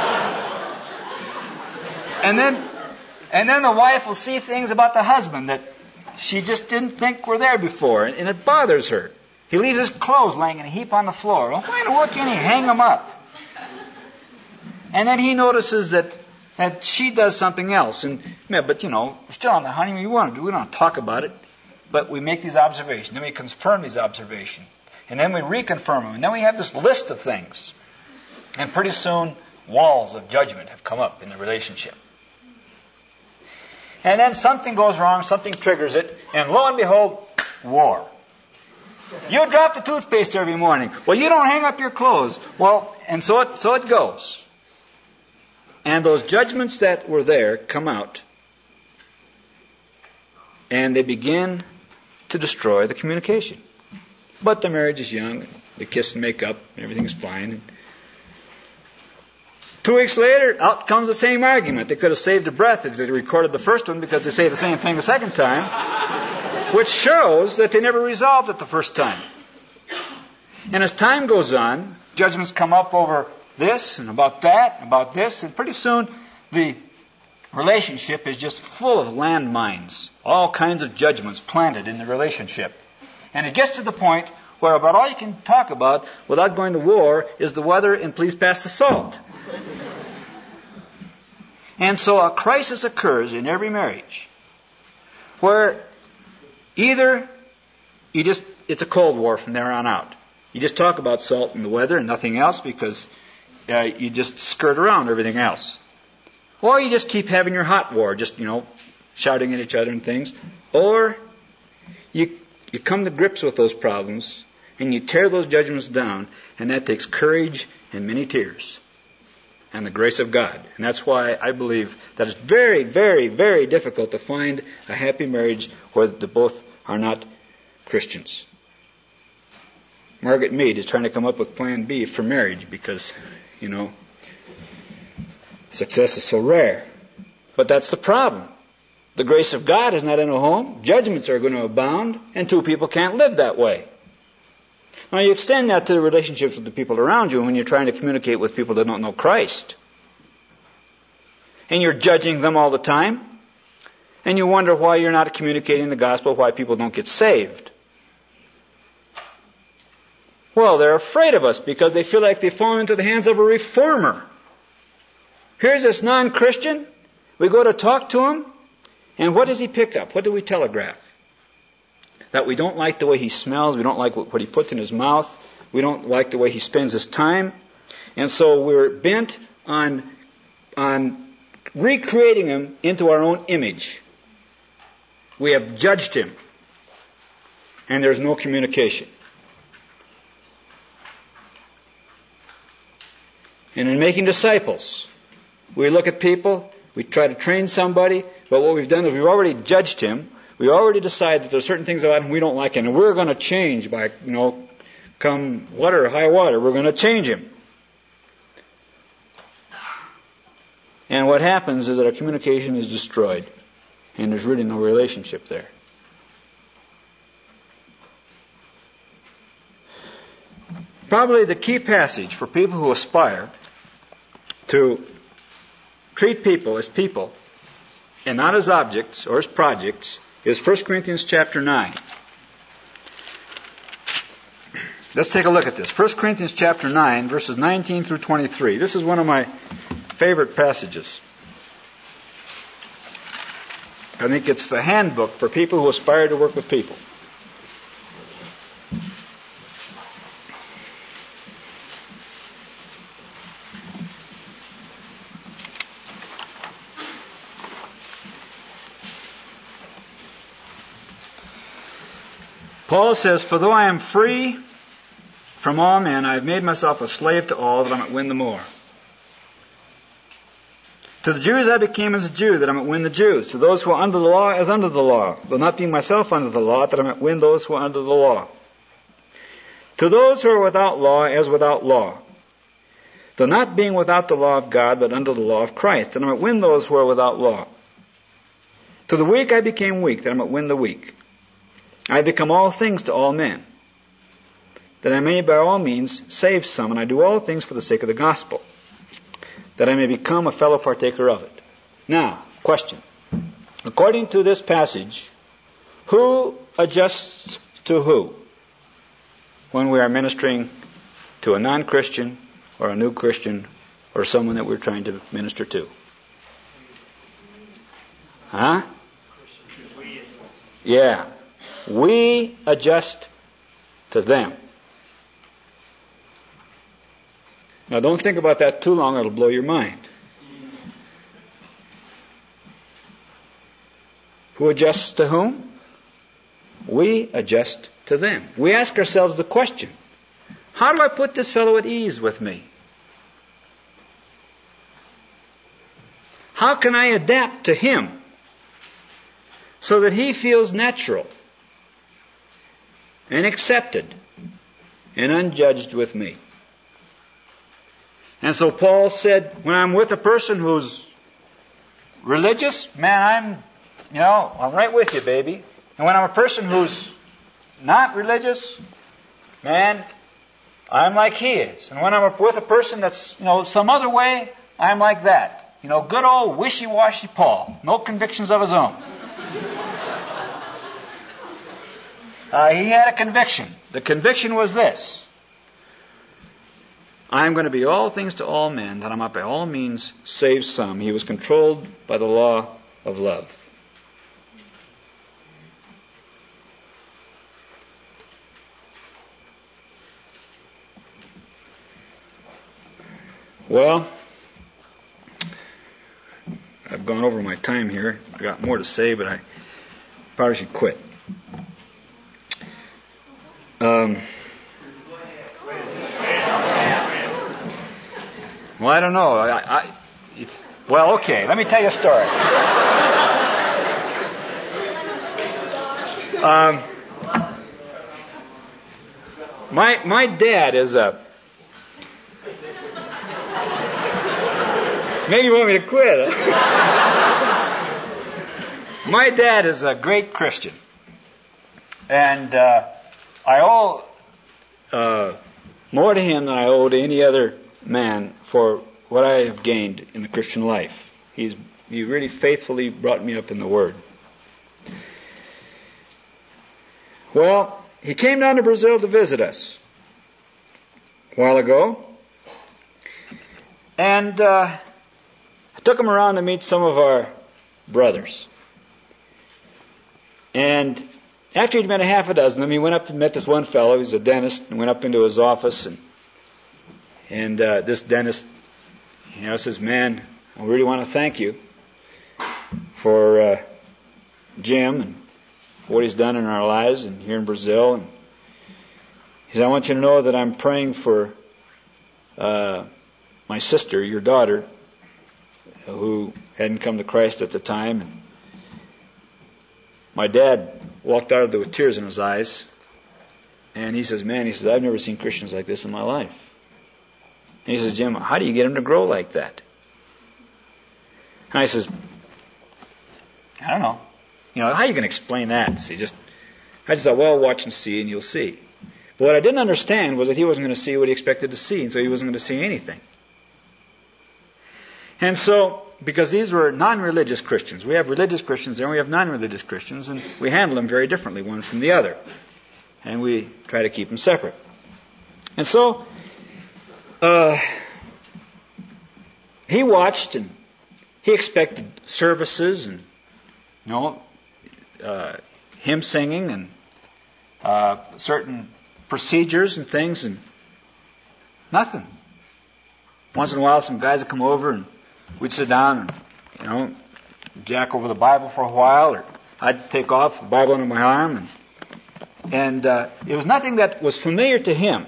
And then, and then the wife will see things about the husband that she just didn't think were there before, and, and it bothers her. He leaves his clothes laying in a heap on the floor. Well, why in the world can't he hang them up? And then he notices that that she does something else. And yeah, but you know, we're still on the honeymoon. We want to do. We don't talk about it, but we make these observations. Then we confirm these observations. And then we reconfirm them. And then we have this list of things. And pretty soon, walls of judgment have come up in the relationship. And then something goes wrong, something triggers it, and lo and behold, war. You drop the toothpaste every morning. Well, you don't hang up your clothes. Well, and so it, so it goes. And those judgments that were there come out, and they begin to destroy the communication. But the marriage is young, they kiss and make up, and everything's fine. Two weeks later, out comes the same argument. They could have saved a breath if they recorded the first one, because they say the same thing the second time, which shows that they never resolved it the first time. And as time goes on, judgments come up over this and about that and about this, and pretty soon the relationship is just full of landmines, all kinds of judgments planted in the relationship. And it gets to the point where about all you can talk about without going to war is the weather and please pass the salt. And so a crisis occurs in every marriage where either you just, it's a Cold War from there on out. You just talk about salt and the weather and nothing else because uh, you just skirt around everything else. Or you just keep having your hot war, just, you know, shouting at each other and things. Or you you come to grips with those problems and you tear those judgments down, and that takes courage and many tears. and the grace of God. And that's why I believe that it's very, very, very difficult to find a happy marriage where the both are not Christians. Margaret Mead is trying to come up with plan B for marriage because, you know, success is so rare. But that's the problem. The grace of God is not in a home. Judgments are going to abound, and two people can't live that way. Now you extend that to the relationships with the people around you when you're trying to communicate with people that don't know Christ. And you're judging them all the time. And you wonder why you're not communicating the gospel, why people don't get saved. Well, they're afraid of us because they feel like they've fallen into the hands of a reformer. Here's this non-Christian. We go to talk to him. And what does he pick up? What do we telegraph? That we don't like the way he smells. We don't like what he puts in his mouth. We don't like the way he spends his time. And so we're bent on, on recreating him into our own image. We have judged him. And there's no communication. And in making disciples, we look at people, we try to train somebody, but what we've done is we've already judged him. We already decided that there's certain things about him we don't like, and we're going to change by, you know, come water or high water. We're going to change him. And what happens is that our communication is destroyed, and there's really no relationship there. Probably the key passage for people who aspire to treat people as people and not as objects or as projects is First Corinthians chapter nine. Let's take a look at this. First Corinthians chapter nine, verses nineteen through twenty-three. This is one of my favorite passages. I think it's the handbook for people who aspire to work with people. Paul says, "For though I am free from all men, I have made myself a slave to all, that I might win the more. To the Jews I became as a Jew, that I might win the Jews. To those who are under the law, as under the law, though not being myself under the law, that I might win those who are under the law. To those who are without law, as without law, though not being without the law of God, but under the law of Christ, that I might win those who are without law. To the weak I became weak, that I might win the weak. I become all things to all men, that I may by all means save some, and I do all things for the sake of the gospel, that I may become a fellow partaker of it." Now, question. According to this passage, who adjusts to who when we are ministering to a non-Christian or a new Christian or someone that we're trying to minister to? Huh? Yeah. We adjust to them. Now don't think about that too long, it'll blow your mind. Who adjusts to whom? We adjust to them. We ask ourselves the question, how do I put this fellow at ease with me? How can I adapt to him so that he feels natural and accepted and unjudged with me? And so Paul said, when I'm with a person who's religious, man, I'm, you know, I'm right with you, baby. And when I'm a person who's not religious, man, I'm like he is. And when I'm with a person that's, you know, some other way, I'm like that. You know, good old wishy-washy Paul. No convictions of his own. Uh, he had a conviction. The conviction was this: I am going to be all things to all men, that I might by all means save some. He was controlled by the law of love. Well, I've gone over my time here. I got more to say, but I probably should quit. Um, Well, I don't know. I, I, if, well, okay. Let me tell you a story. Um, my my dad is a. Maybe you want me to quit. Huh? My dad is a great Christian, and uh, I owe uh, more to him than I owe to any other man for what I have gained in the Christian life. He's he really faithfully brought me up in the Word. Well, he came down to Brazil to visit us a while ago, and uh, I took him around to meet some of our brothers. And after he'd met a half a dozen of them, he went up and met this one fellow who's a dentist, and went up into his office, and and uh, this dentist, you know, says, "Man, I really want to thank you for uh, Jim and what he's done in our lives and here in Brazil." And he said, "I want you to know that I'm praying for uh, my sister, your daughter, who hadn't come to Christ at the time." And my dad walked out of there with tears in his eyes, and he says, "Man," he says, "I've never seen Christians like this in my life." And he says, "Jim, how do you get them to grow like that?" And I says, "I don't know. You know, how are you going to explain that?" See, just I just thought, well, watch and see, and you'll see. But what I didn't understand was that he wasn't going to see what he expected to see, and so he wasn't going to see anything. And so, because these were non-religious Christians, we have religious Christians there, and we have non-religious Christians, and we handle them very differently, one from the other. And we try to keep them separate. And so, uh, he watched, and he expected services, and, you know, uh, hymn singing, and uh, certain procedures and things, and nothing. Once in a while, some guys would come over, and we'd sit down and, you know, jack over the Bible for a while, or I'd take off the Bible under my arm, and, and uh, it was nothing that was familiar to him.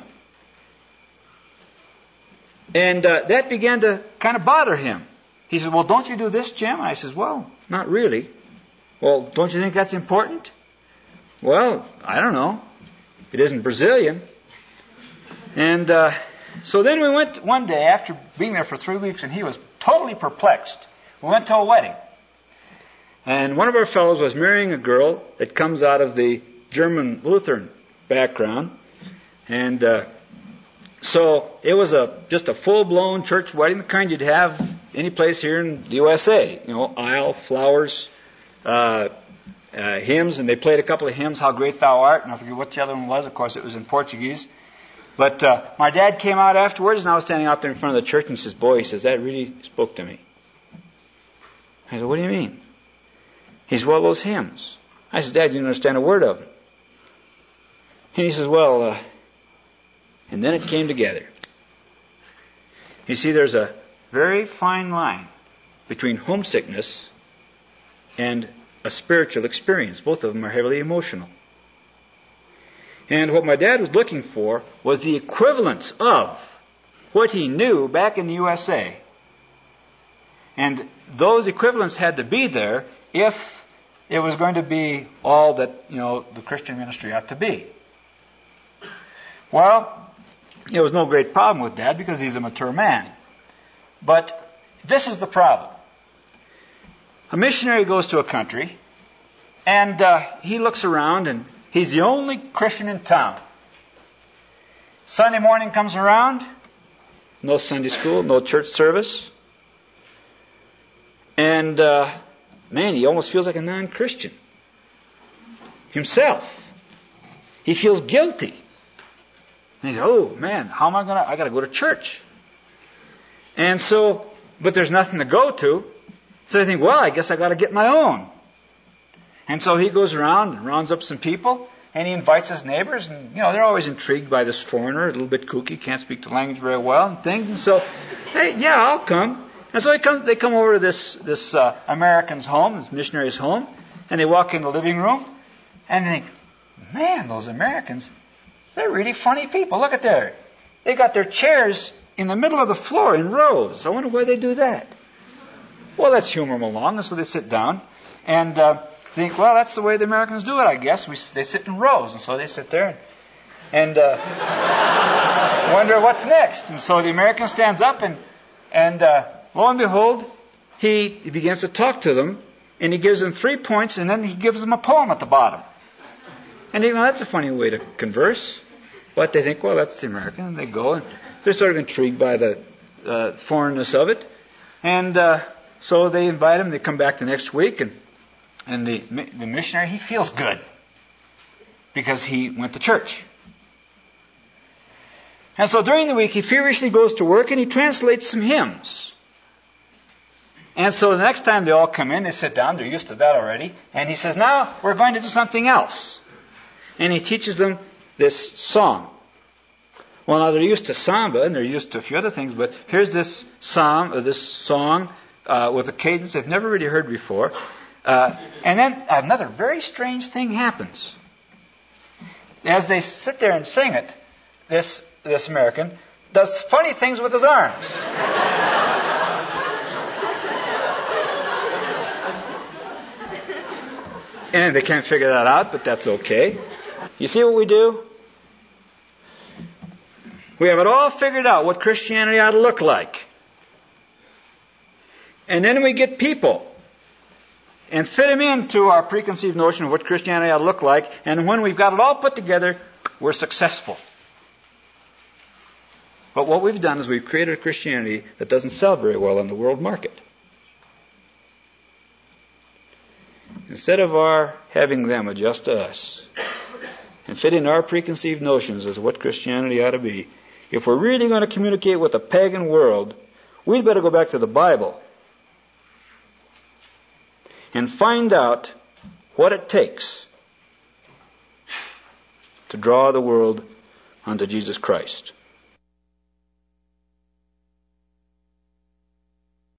And uh, that began to kind of bother him. He said, "Well, don't you do this, Jim?" I says, "Well, not really." "Well, don't you think that's important?" "Well, I don't know. It isn't Brazilian." And uh, so then we went one day, after being there for three weeks, and he was totally perplexed. We went to a wedding. And one of our fellows was marrying a girl that comes out of the German Lutheran background. And uh, so it was a just a full-blown church wedding, the kind you'd have any place here in the U S A. You know, aisle, flowers, uh, uh, hymns, and they played a couple of hymns, "How Great Thou Art," and I forget what the other one was. Of course, it was in Portuguese. But uh, my dad came out afterwards, and I was standing out there in front of the church, and he says, "Boy," he says, "that really spoke to me." I said, "What do you mean?" He says, "Well, those hymns." I said, "Dad, you didn't understand a word of them." And he says, "Well," uh, and then it came together. You see, there's a very fine line between homesickness and a spiritual experience. Both of them are heavily emotional. And what my dad was looking for was the equivalence of what he knew back in the U S A. And those equivalents had to be there if it was going to be all that, you know, the Christian ministry ought to be. Well, there was no great problem with Dad because he's a mature man. But this is the problem. A missionary goes to a country, and uh, he looks around, and he's the only Christian in town. Sunday morning comes around, no Sunday school, no church service. And, uh, man, he almost feels like a non-Christian himself. He feels guilty. And he says, "Oh, man, how am I going to, I got to go to church." And so, but there's nothing to go to. So I think, well, I guess I got to get my own. And so he goes around and rounds up some people, and he invites his neighbors, and, you know, they're always intrigued by this foreigner, a little bit kooky, can't speak the language very well and things. And so, hey, yeah, I'll come. And so he comes, they come over to this, this uh, American's home, this missionary's home, and they walk in the living room, and they think, man, those Americans, they're really funny people. Look at there. They got their chairs in the middle of the floor in rows. I wonder why they do that. Well, let's humor them along. And so they sit down and uh, think, well, that's the way the Americans do it, I guess. We, they sit in rows. And so they sit there and, and uh, wonder what's next. And so the American stands up and, and uh, lo and behold, he, he begins to talk to them. And he gives them three points, and then he gives them a poem at the bottom. And you know, that's a funny way to converse. But they think, well, that's the American. And they go, and they're sort of intrigued by the uh, foreignness of it. And uh, so they invite him. They come back the next week, and and the the missionary, he feels good because he went to church. And so during the week, he feverishly goes to work, and he translates some hymns. And so the next time they all come in, they sit down, they're used to that already, and he says, now we're going to do something else. And he teaches them this song. Well, now they're used to samba, and they're used to a few other things, but here's this psalm, or this song uh, with a cadence they've never really heard before. Uh, and then another very strange thing happens. As they sit there and sing it, this, this American does funny things with his arms. And they can't figure that out, but that's okay. You see what we do? We have it all figured out what Christianity ought to look like. And then we get people and fit them into our preconceived notion of what Christianity ought to look like. And when we've got it all put together, we're successful. But what we've done is we've created a Christianity that doesn't sell very well on the world market. Instead of our having them adjust to us and fit in our preconceived notions as what Christianity ought to be, if we're really going to communicate with the pagan world, we'd better go back to the Bible and find out what it takes to draw the world unto Jesus Christ.